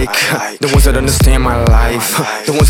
like. The ones that understand my life, the ones